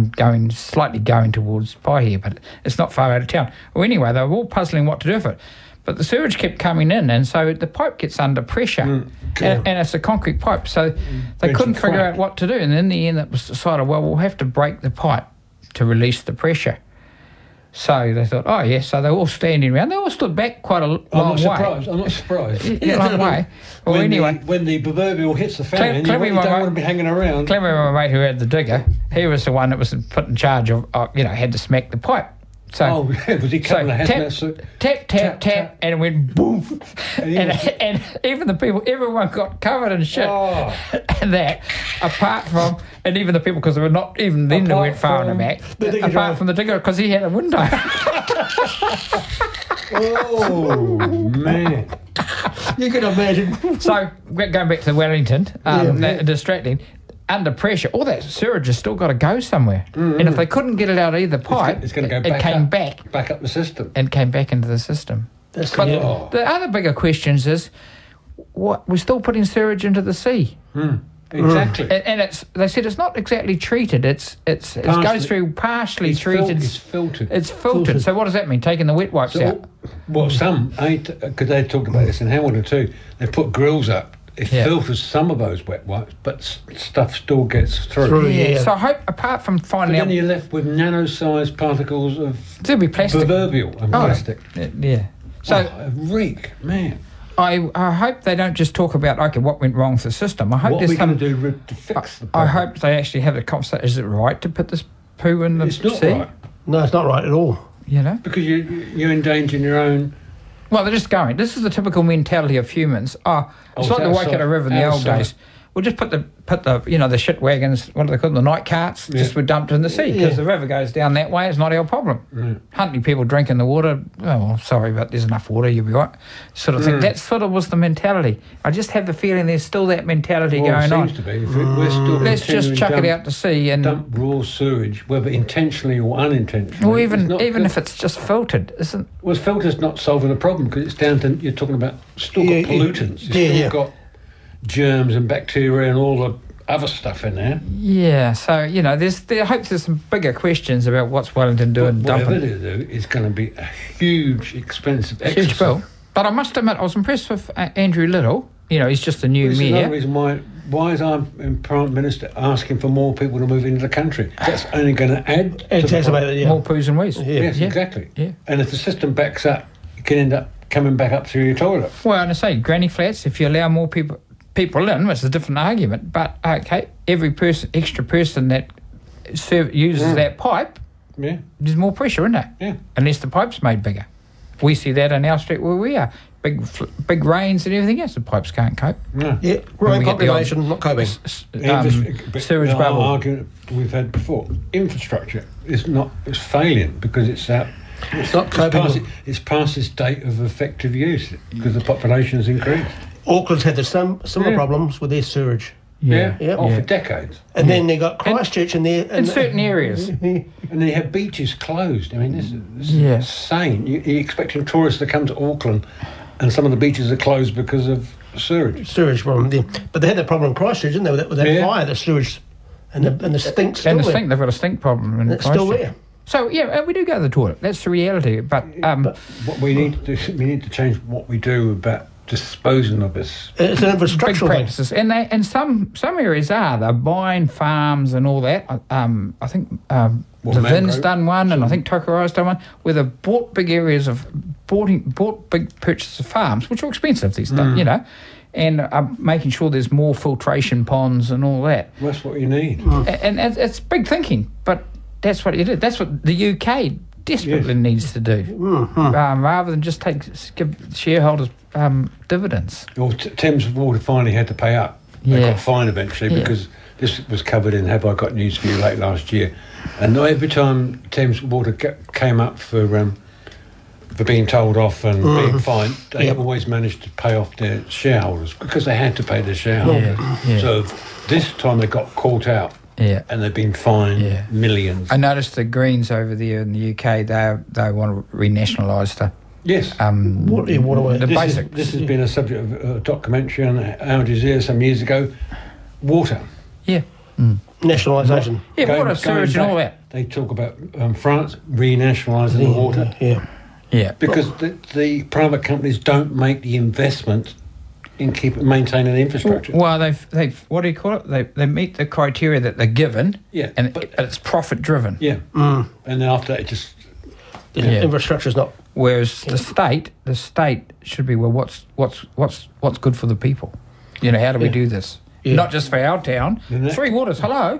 towards Paihia, but it's not far out of town. Well, anyway, they were all puzzling what to do with it. But the sewage kept coming in, and so the pipe gets under pressure, and it's a concrete pipe, so they couldn't figure out what to do. And in the end, it was decided, well, we'll have to break the pipe to release the pressure. So they thought, so they're all standing around. They all stood back quite a long way. I'm not surprised. Yeah, long way. Well, anyway. When the proverbial hits the fan, you don't want to be hanging around. Clever, my mate who had the digger, he was the one that was put in charge of, had to smack the pipe. So, was he covering the hazmat suit? Tap, and it went boom. And even the people, everyone got covered in shit. And that, apart from, and even the people, because they were not, even then they weren't far on the back, apart from the digger, because he had a window. Oh, man. You can imagine. So, going back to Wellington, distracting. Under pressure, all that sewage has still got to go somewhere. Mm-hmm. And if they couldn't get it out either pipe, it's going to go back up the system. And came back into the system. The other bigger questions is, we're still putting sewage into the sea. Exactly. And they said it's not exactly treated. It goes through partially treated. It's filtered. It's filtered. So what does that mean? Taking the wet wipes out? Well, some ain't, because they talked about this in Hamilton too. They put grills up. It filters some of those wet wipes, but stuff still gets through. Yeah. So I hope, apart from finding out... then you're left with nano-sized particles of... There'll be plastic. Proverbial and plastic. Yeah. So... a reek, man. I hope they don't just talk about, what went wrong with the system. I hope what are we going to do to fix the problem? I hope they actually have a conversation. Is it right to put this poo in the sea? It's not right. No, it's not right at all. Because you're endangering your own... Well, they're just going. This is the typical mentality of humans. It's like the Waikato River in the old days. We'll just put the shit wagons, what do they call them, the night carts, just were dumped in the sea because the river goes down that way. It's not our problem. Huntley people drinking the water. Oh, well, sorry, but there's enough water. You'll be right. Sort of thing. That sort of was the mentality. I just have the feeling there's still that mentality going on. It seems to be. We're still let's just chuck it out to sea and dump raw sewage, whether intentionally or unintentionally. Well, even if it's just filtered, isn't? Well, filter's not solving the problem because it's down to you're talking about still got pollutants. You've still got germs and bacteria and all the other stuff in there. Yeah, so, I hope there's some bigger questions about what's Wellington doing. Whatever they do is going to be a huge, expensive exercise. Huge bill. But I must admit, I was impressed with Andrew Little. He's just a new mayor. This is another reason why is our Prime Minister asking for more people to move into the country? That's only going to add to more poos and wees. Yes, exactly. Yeah. And if the system backs up, you can end up coming back up through your toilet. Well, and I say, granny flats, if you allow more people people in, it's a different argument. But okay, every extra person that uses that pipe, there's more pressure, isn't there? Yeah. Unless the pipe's made bigger. We see that in our street where we are. Big rains and everything else, the pipes can't cope. No. Yeah, growing population, not coping. Sewage Our bubble. argument we've had before, infrastructure it's failing because it's out. It's not coping. It's past its date of effective use because the population has increased. Auckland's had the similar problems with their sewage. For decades. And then they got Christchurch in there. In certain areas. And they have beaches closed. I mean, this is insane. You're expecting tourists to come to Auckland and some of the beaches are closed because of sewage. Sewage problem there. But they had that problem in Christchurch, didn't they, with that fire, the sewage and the stink's still there. They've got a stink problem in It's still there. So, we do go to the toilet. That's the reality. But what we need to do, we need to change what we do about disposing of this. It's an infrastructural big practices, and some areas they're buying farms and all that. I think the Vin's done one, and I think Tokarai's done one, where they've bought big areas of bought big purchases of farms, which are expensive these days, and making sure there's more filtration ponds and all that. Well, that's what you need. And it's big thinking, but that's what it is. That's what the UK desperately needs to do, rather than just give shareholders dividends. Well, Thames Water finally had to pay up. They got fined eventually because this was covered in Have I Got News For You late last year. And every time Thames Water came up for being told off and being fined, they always managed to pay off their shareholders because they had to pay their shareholders. So this time they got caught out. And they've been fined millions. I noticed the Greens over there in the UK, they want to renationalise the... Yes. This has been a subject of a documentary on Al Jazeera some years ago. Water. Yeah. Nationalisation. Water, sewage and all that. They talk about France renationalising the water. Yeah. Because the private companies don't make the investment in maintaining the infrastructure. Well, they've what do you call it? They meet the criteria that they're given. And it's profit driven. Yeah. And then after that, it just infrastructure's not. Whereas the state should be what's good for the people. How do we do this? Not just for our town. Three Waters. Hello.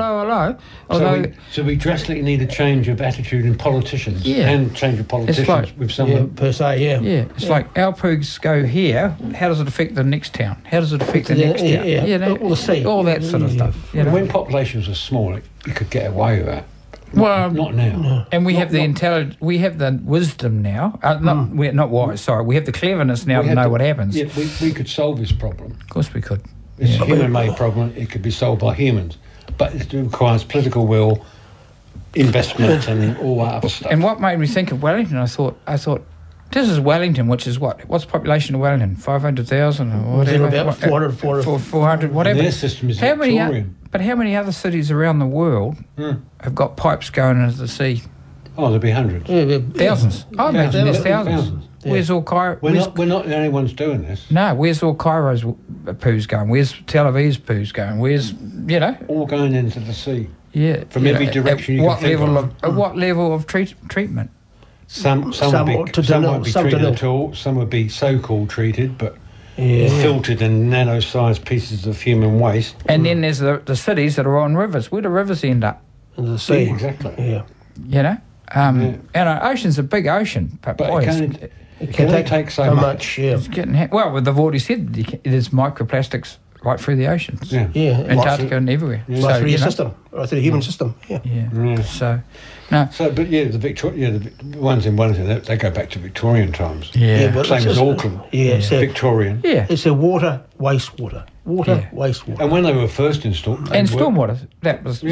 So we drastically need a change of attitude in politicians and change of politicians with someone per se. It's like our poogs go here. How does it affect the next town? How does it affect the next town? We'll see. All that sort of stuff. When populations are small, you could get away with that. Well, not now. No. And we have the intelligence. We have the wisdom now. We're not wise. Sorry, we have the cleverness now to know what happens. Yeah, we could solve this problem. Of course, we could. It's a human-made problem. It could be solved by humans, but it requires political will, investment, and all that other stuff. And what made me think of Wellington? I thought, this is Wellington, which is what? What's the population of Wellington? 500,000 or whatever. About 400, whatever. And their system is Victorian. But how many other cities around the world have got pipes going into the sea? Oh, there'll be hundreds. Thousands. I imagine there's thousands. Where's all Cairo? We're not the only ones doing this. No, where's all Cairo's poos going? Where's Tel Aviv's poos going? Where's, all going into the sea. Yeah. From every direction you can think of. At what level of treatment? Some won't be treated at all. Some would be so-called treated, but filtered in nano-sized pieces of human waste. And then there's the cities that are on rivers. Where do rivers end up? In the sea. Yeah, exactly. Yeah. And an ocean's a big ocean, but boy, it can only take so much. It's getting they've already said there's microplastics right through the oceans. Yeah. Antarctica and everywhere. Yeah. Right through your system, right through the human system. Yeah. So, no. But the ones in Wellington, they go back to Victorian times. Yeah. Same as Auckland. Victorian. Yeah. It's a wastewater. Wastewater. And when they were first installed, and stormwater, that was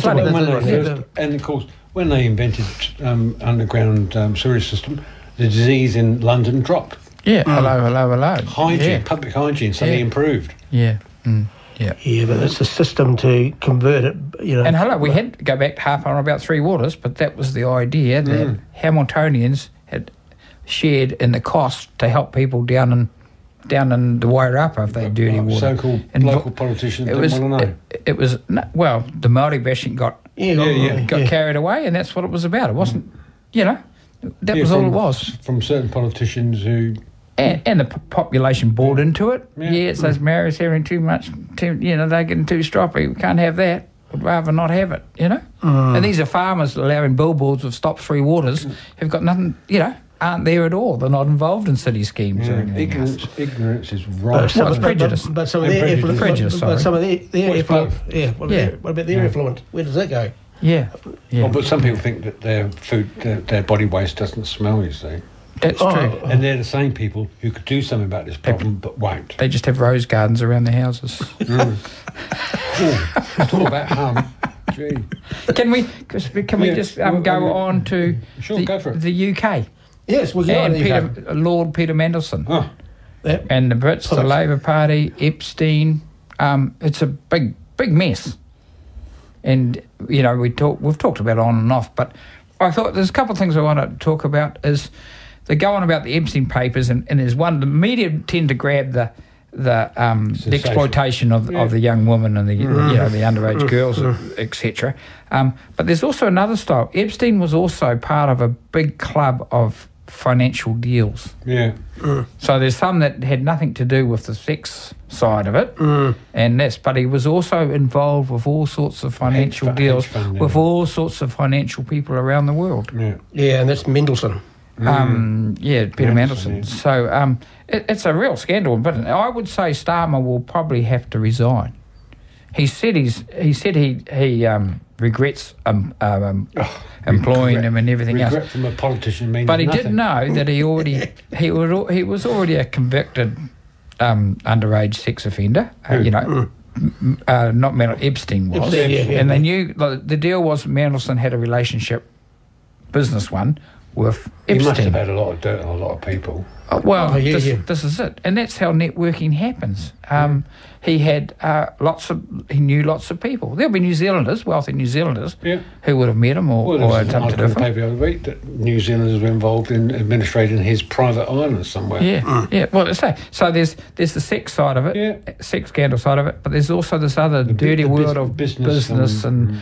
and of course when they invented underground sewage system, the disease in London dropped. Yeah. Hello. Hygiene, public hygiene, suddenly improved. Yeah. Yeah, but it's a system to convert it, And we had to go back to harp on about Three Waters, but that was the idea that Hamiltonians had shared in the cost to help people down in the Wairarapa if they had dirty water. So-called local politicians didn't want to know. It was the Māori bashing got carried away, and that's what it was about. It wasn't, that was all it was. From certain politicians who And the population bought into it. Yeah, it's those Maoris having too much, they're getting too stroppy. We can't have that. Would rather not have it, And these are farmers allowing billboards of stop three waters who've got nothing, aren't there at all. They're not involved in city schemes or anything else. Ignorance is right. Well, it's prejudice. But some of their influence. Prejudice, But some of their influence. Yeah. What about their influence? Where does that go? Yeah. Oh, but some people think that their food, their body waste doesn't smell, you see. That's true. And they're the same people who could do something about this problem but won't. They just have rose gardens around their houses. Talk about harm. Gee. Can we just go on to go for it. the UK? Yes, we can. And Lord Peter Mandelson. Oh. Yep. And the Brits, the Labour Party, Epstein. It's a big mess. And, we've talked about it on and off, but I thought there's a couple of things I want to talk about is they go on about the Epstein papers, and there's one, the media tend to grab the exploitation of the young woman and the underage girls, etc. But there's also another style. Epstein was also part of a big club of financial deals. Yeah. So there's some that had nothing to do with the sex side of it, but he was also involved with all sorts of financial deals with all sorts of financial people around the world. Yeah, and that's Mendelsohn. Peter Mandelson. So it's a real scandal, but I would say Starmer will probably have to resign. He said he regrets employing him and everything else. Regret from a politician means but he nothing. did know that he was already a convicted underage sex offender. Not Epstein was, and they knew the deal was Mandelson had a relationship, business one, with Epstein. He must have had a lot of dirt on a lot of people. This is it, and that's how networking happens. He had he knew lots of people. There'll be New Zealanders, wealthy New Zealanders, who would have met him or had something to do with him. The other week that New Zealanders were involved in administrating his private island somewhere. Well, let's say so. There's the sex side of it, sex scandal side of it, but there's also this other dirty world of business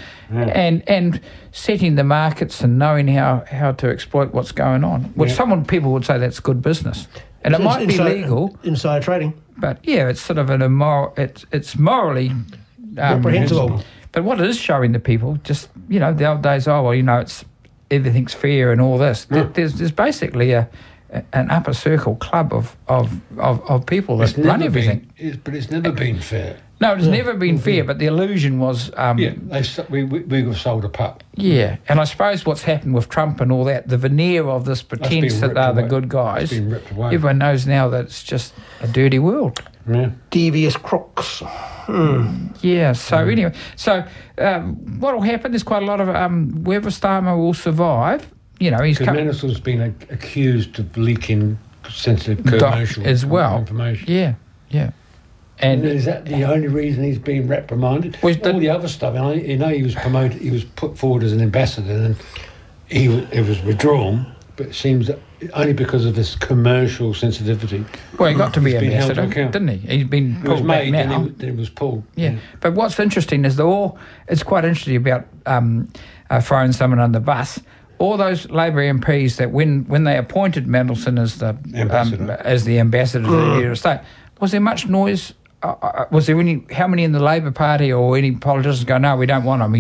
and setting the markets and knowing how to exploit what's going on. Which people would say that's good business, and it might be legal. Insider trading. But it's sort of an immoral. It's morally reprehensible. But what it is showing the people, just the old days. It's everything's fair and all this. There's basically an upper circle club of people that run everything. But it's never been fair. No, it's never been fair. But the illusion was. We were sold a pup. Yeah, and I suppose what's happened with Trump and all that, the veneer of this pretense that they're the good guys, everyone knows now that it's just a dirty world. Yeah. Devious crooks. Yeah, so anyway, what will happen, there's quite a lot of, whether Starmer will survive, he's... Mandelson's been accused of leaking sensitive commercial as well. Information. Yeah. And is that the only reason he's been reprimanded? All the other stuff, he was promoted, he was put forward as an ambassador, and it was withdrawn. But it seems that only because of this commercial sensitivity. Well, he got to be ambassador, didn't he? He's been pulled back now. Then it was pulled. Yeah, but what's interesting is it's quite interesting about throwing someone on the bus. All those Labor MPs that when they appointed Mandelson as the ambassador to the head of state, was there much noise? Was there how many in the Labor Party or any politicians go, no, we don't want him.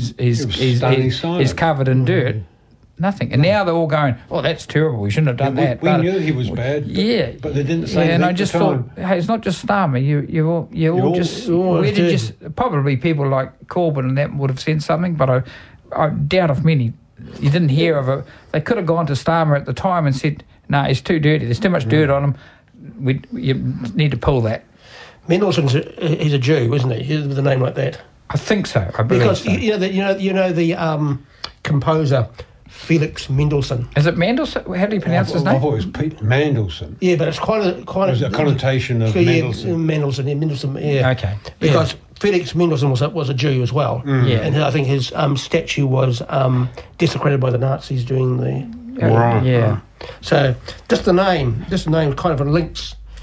He's covered in dirt. Nothing. And now they're all going, oh, that's terrible. We shouldn't have done that. We knew he was bad. But they didn't say anything. And I just thought, hey, it's not just Starmer. Probably people like Corbyn and that would have said something, but I doubt if many. You didn't hear of it. They could have gone to Starmer at the time and said, no, he's too dirty. There's too much dirt on him. You need to pull that. Mendelssohn's he's a Jew, isn't he? With a name like that. I think so. I believe because so. the composer Felix Mendelssohn. Is it Mendelssohn? How do you pronounce his name? I thought it was Pete Mendelssohn. Yeah, but it's kind of. There's a connotation of Mendelssohn. Mendelssohn. Yeah. Okay. Because Felix Mendelssohn was a Jew as well. Yeah. And I think his statue was desecrated by the Nazis during the. Yeah. So just the name kind of links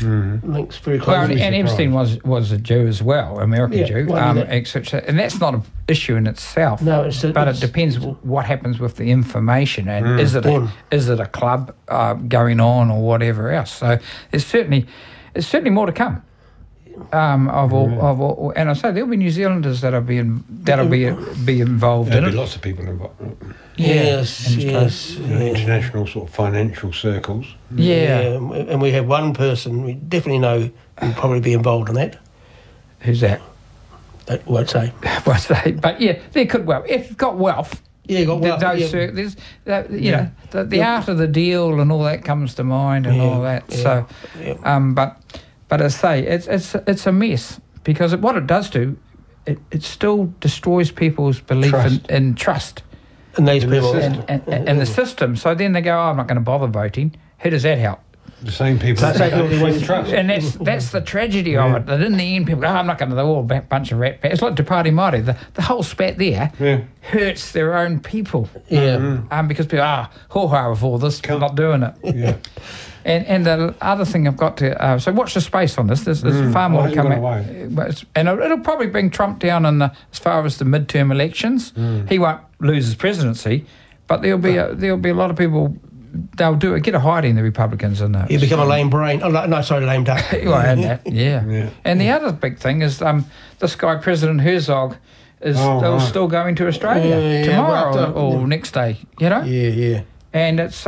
links very Well, closely. and Epstein was a Jew as well, American Yeah, Jew, well, that- etc. And that's not an issue in itself. No, but it depends what happens with the information, and is it a club going on or whatever else. So there's certainly more to come. Of all, and I say there'll be New Zealanders that'll be involved in There'll it. be lots of people involved. Yes. International sort of financial circles. Yeah. And we have one person we definitely know will probably be involved in that. Who's that? I won't say. Well, say, but yeah, they could. Well, if you've got wealth. Yeah, got wealth. There's the art of the deal and all that comes to mind and all that. Yeah, So, but as I say, it's a mess because what it does do, it still destroys people's belief in trust. And these people And the system. So then they go, I'm not going to bother voting. Who does that help? The same people that they trust. And that's the tragedy of it. That in the end, people go, I'm not going to, they're all a bunch of rat pats. It's like Te Pāti Māori. The whole spat there hurts their own people. Yeah. Because people ho-ha with all this, not doing it. Yeah. And the other thing I've got to... so watch the space on this. There's far more to come out. And it'll probably bring Trump down as far as the midterm elections. He won't lose his presidency, but there'll be a lot of people... They'll get a hiding, the Republicans, in that. You become a lame brain. Oh, no, sorry, lame duck. Well, and that, yeah. And the other big thing is this guy, President Herzog, is still going to Australia tomorrow or next day, you know? Yeah. And it's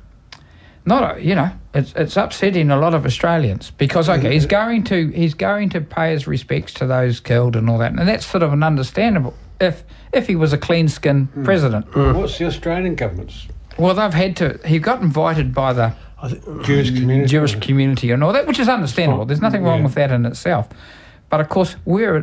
it's upsetting a lot of Australians because he's going to pay his respects to those killed and all that, and that's sort of an understandable if he was a clean skin president. What's the Australian government's? Well, they've had to. He got invited by the Jewish community and all that, which is understandable. There's nothing wrong with that in itself. But of course,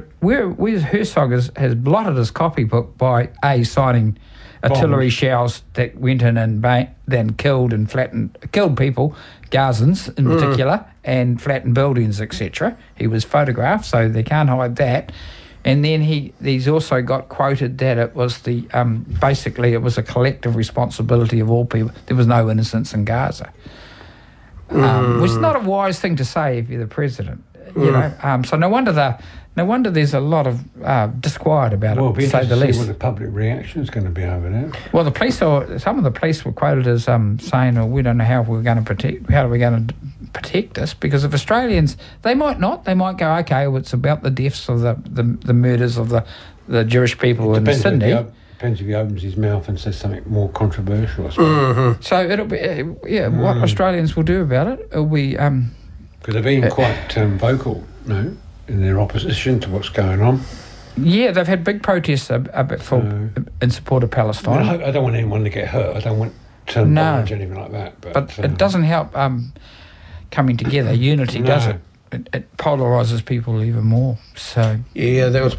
Herzog has blotted his copybook by signing artillery shells that went in and then killed people, Gazans in particular, and flattened buildings, etc. He was photographed, so they can't hide that. And then he's also got quoted that it was basically it was a collective responsibility of all people. There was no innocence in Gaza, which is not a wise thing to say if you're the president. You know, so no wonder there's a lot of disquiet about it, to say the least. What the public reaction is going to be over there. Well, some of the police were quoted as saying, "Oh, we don't know how we're going to protect. How are we going to protect this?" Because if Australians, they might not. They might go, "Okay, well, it's about the deaths of the murders of the Jewish people in Sydney." Depends if he opens his mouth and says something more controversial, I suppose. So it'll be what Australians will do about it. It'll be because they've been quite vocal, in their opposition to what's going on. Yeah, they've had big protests in support of Palestine. I don't want anyone to get hurt. I don't want to encourage anything like that. But it doesn't help coming together. Unity does it. It polarises people even more. So yeah, there was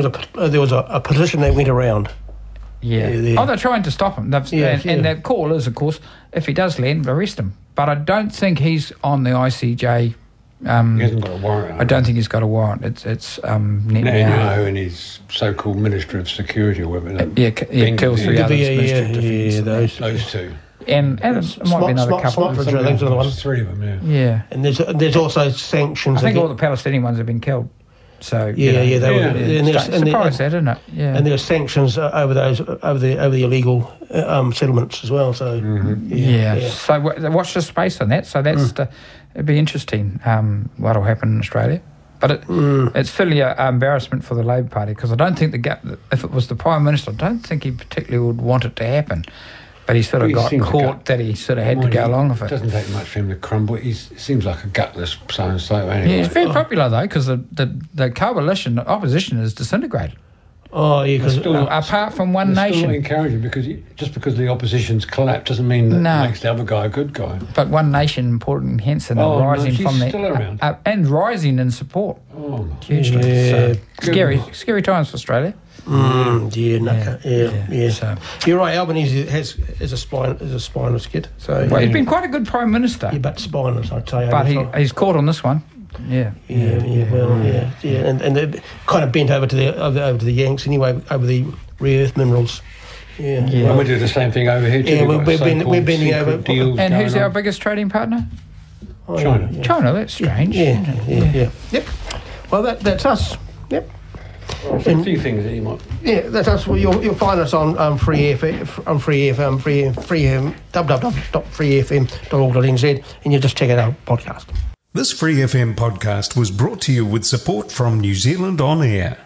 a petition that went around. Yeah. They're trying to stop him. And their call is, of course, if he does land, arrest him. But I don't think he's on the ICJ. He hasn't got a warrant. I don't think he's got a warrant. It's Netanyahu and his so-called Minister of Security or whatever. kills the others. Those two. And it might be another couple. There's three of them, yeah. And there's also sanctions. I think all the Palestinian ones have been killed. So surprised that, isn't it? Yeah. And there's sanctions over the illegal settlements as well. So So watch the space on that. So that's it'd be interesting what'll happen in Australia. But it's certainly an embarrassment for the Labor Party because I don't think if it was the Prime Minister, I don't think he particularly would want it to happen. But he sort of got caught that he sort of had to go along with it. It doesn't take much for him to crumble. He seems like a gutless so-and-so anyway. Yeah, he's very popular, though, because the coalition, the opposition is disintegrated. Oh, yeah, because apart from one nation. Still not encouraging because just because the opposition's collapsed doesn't mean that makes the other guy a good guy. But One Nation, Padraig Henson, are rising from still around. And rising in support. Oh, hugely. So, scary times for Australia. So. You're right. Albanese is a spineless kid. So he's been quite a good Prime Minister. Yeah, but spineless, I'd say. But he's caught on this one. Yeah. And they're kind of bent over to the Yanks anyway, over the rare earth minerals. Yeah. And we do the same thing over here too. Yeah, we're bending over. And who's our biggest trading partner? Oh, China. Yeah. China, that's strange. Yeah. Yep. Well, that's us. Yep. A few things that you might. Yeah, that's us. Well, you'll find us on Free FM, www.freefm.org.nz, and you just check out our podcast. This Free FM podcast was brought to you with support from New Zealand On Air.